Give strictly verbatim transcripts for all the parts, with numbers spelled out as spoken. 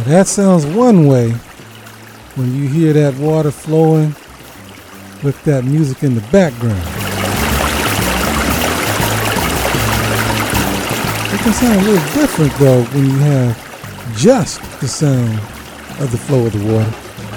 That sounds one way when you hear that water flowing with that music in the background. It can sound a little different though when you have just the sound of the flow of the water.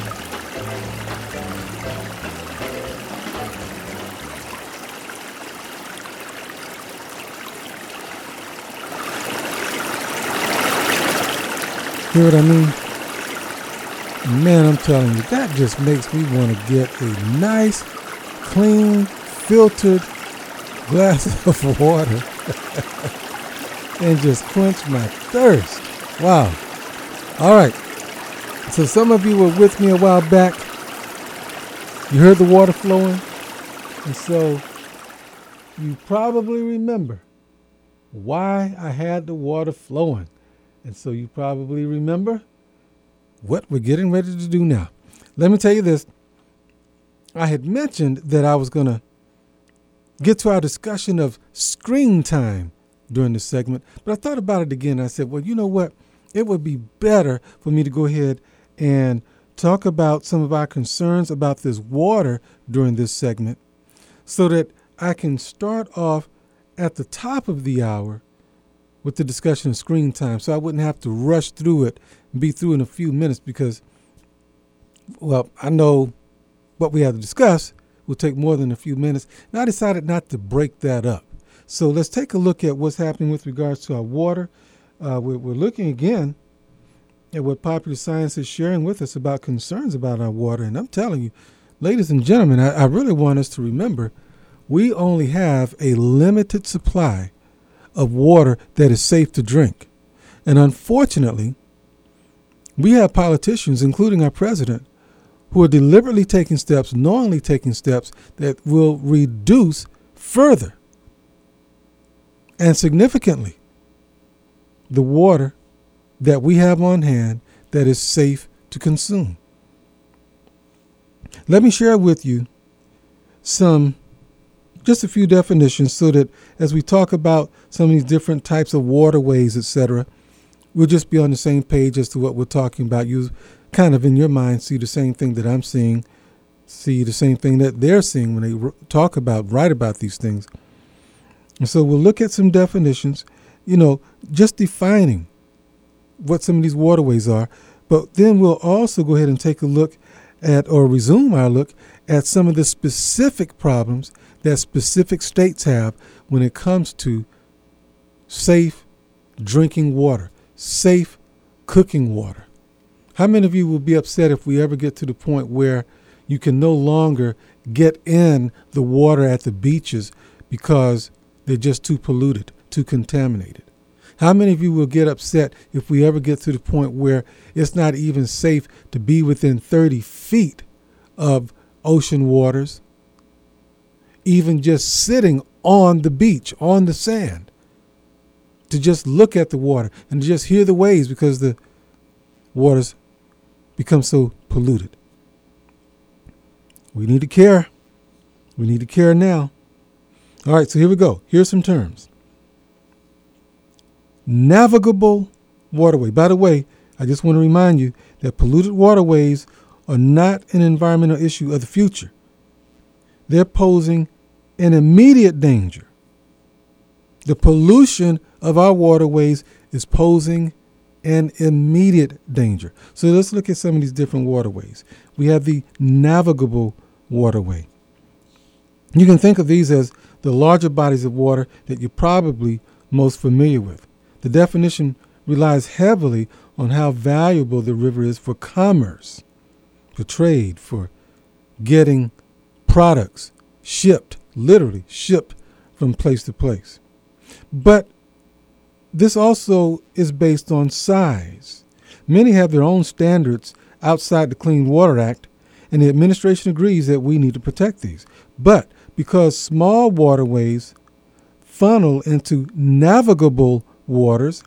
Hear what I mean? Man, I'm telling you, that just makes me want to get a nice, clean, filtered glass of water and just quench my thirst. Wow. All right. So some of you were with me a while back. You heard the water flowing. And so you probably remember why I had the water flowing. And so you probably remember what we're getting ready to do now. Let me tell you this. I had mentioned that I was going to get to our discussion of screen time during this segment, but I thought about it again. I said, well, you know what? It would be better for me to go ahead and talk about some of our concerns about this water during this segment so that I can start off at the top of the hour with the discussion of screen time, so I wouldn't have to rush through it and be through in a few minutes because, well, I know what we have to discuss will take more than a few minutes, and I decided not to break that up. So let's take a look at what's happening with regards to our water. Uh, we're, we're looking again at what Popular Science is sharing with us about concerns about our water, and I'm telling you, ladies and gentlemen, I, I really want us to remember we only have a limited supply of water that is safe to drink. And unfortunately, we have politicians, including our president, who are deliberately taking steps, knowingly taking steps that will reduce further and significantly the water that we have on hand that is safe to consume. Let me share with you some just a few definitions so that as we talk about some of these different types of waterways, et cetera, we'll just be on the same page as to what we're talking about. You kind of in your mind see the same thing that I'm seeing, see the same thing that they're seeing when they talk about, write about these things. And so we'll look at some definitions, you know, just defining what some of these waterways are. But then we'll also go ahead and take a look at, or resume our look at some of the specific problems that specific states have when it comes to safe drinking water, safe cooking water. How many of you will be upset if we ever get to the point where you can no longer get in the water at the beaches because they're just too polluted, too contaminated? How many of you will get upset if we ever get to the point where it's not even safe to be within thirty feet of ocean waters, even just sitting on the beach, on the sand, to just look at the water and to just hear the waves because the waters become so polluted? We need to care. We need to care now. All right, so here we go. Here's some terms. Navigable waterway. By the way, I just want to remind you that polluted waterways are not an environmental issue of the future. They're posing an immediate danger. The pollution of our waterways is posing an immediate danger. So let's look at some of these different waterways. We have the navigable waterway. You can think of these as the larger bodies of water that you're probably most familiar with. The definition relies heavily on how valuable the river is for commerce, for trade, for getting products shipped, literally shipped from place to place. But this also is based on size. Many have their own standards outside the Clean Water Act, and the administration agrees that we need to protect these. But because small waterways funnel into navigable waters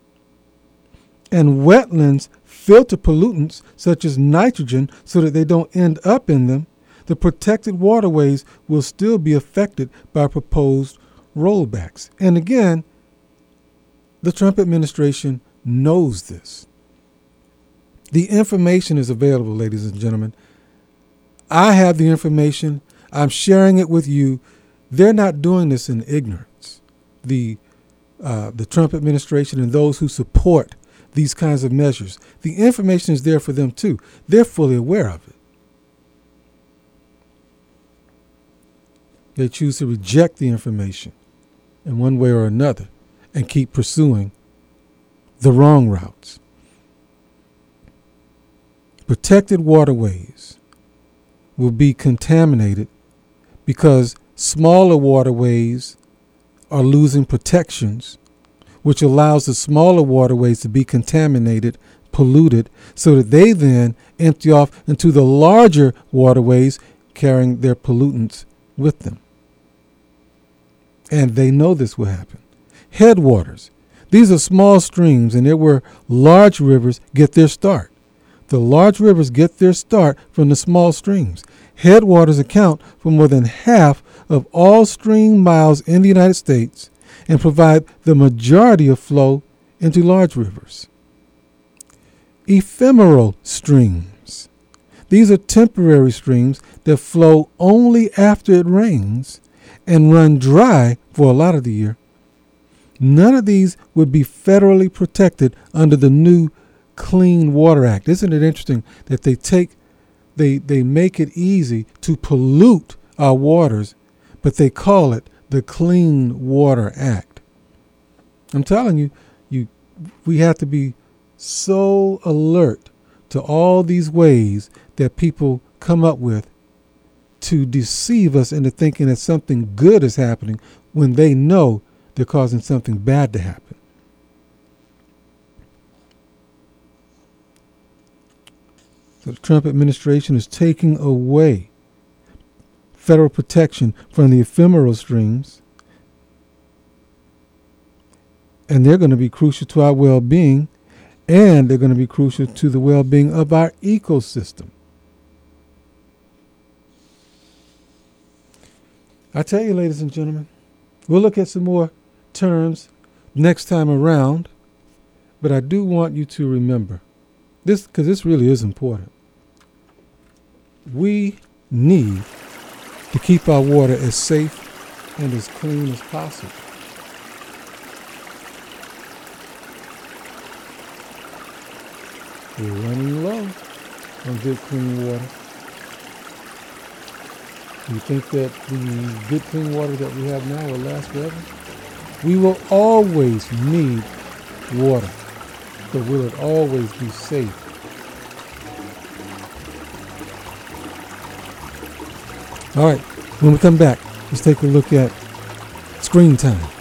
and wetlands filter pollutants such as nitrogen so that they don't end up in them, the protected waterways will still be affected by proposed rollbacks. And again, the Trump administration knows this. The information is available, ladies and gentlemen. I have the information. I'm sharing it with you. They're not doing this in ignorance. The uh, the Trump administration and those who support these kinds of measures. The information is there for them too. They're fully aware of it. They choose to reject the information in one way or another and keep pursuing the wrong routes. Protected waterways will be contaminated because smaller waterways are losing protections, which allows the smaller waterways to be contaminated, polluted, so that they then empty off into the larger waterways, carrying their pollutants with them. And they know this will happen. Headwaters. These are small streams, and they're where large rivers get their start. The large rivers get their start from the small streams. Headwaters account for more than half of all stream miles in the United States and provide the majority of flow into large rivers. Ephemeral streams. These are temporary streams that flow only after it rains and run dry for a lot of the year. None of these would be federally protected under the new Clean Water Act. Isn't it interesting that they take, they, they make it easy to pollute our waters, but they call it the Clean Water Act? I'm telling you, you, we have to be so alert to all these ways that people come up with to deceive us into thinking that something good is happening when they know they're causing something bad to happen. So the Trump administration is taking away federal protection from the ephemeral streams, and they're going to be crucial to our well-being, and they're going to be crucial to the well-being of our ecosystem. I tell you, ladies and gentlemen, we'll look at some more terms next time around, but I do want you to remember this, because this really is important. We need to keep our water as safe and as clean as possible. We're running low on good, clean water. You think that the good, clean water that we have now will last forever? We will always need water, but will it always be safe? All right, when we come back, let's take a look at screen time.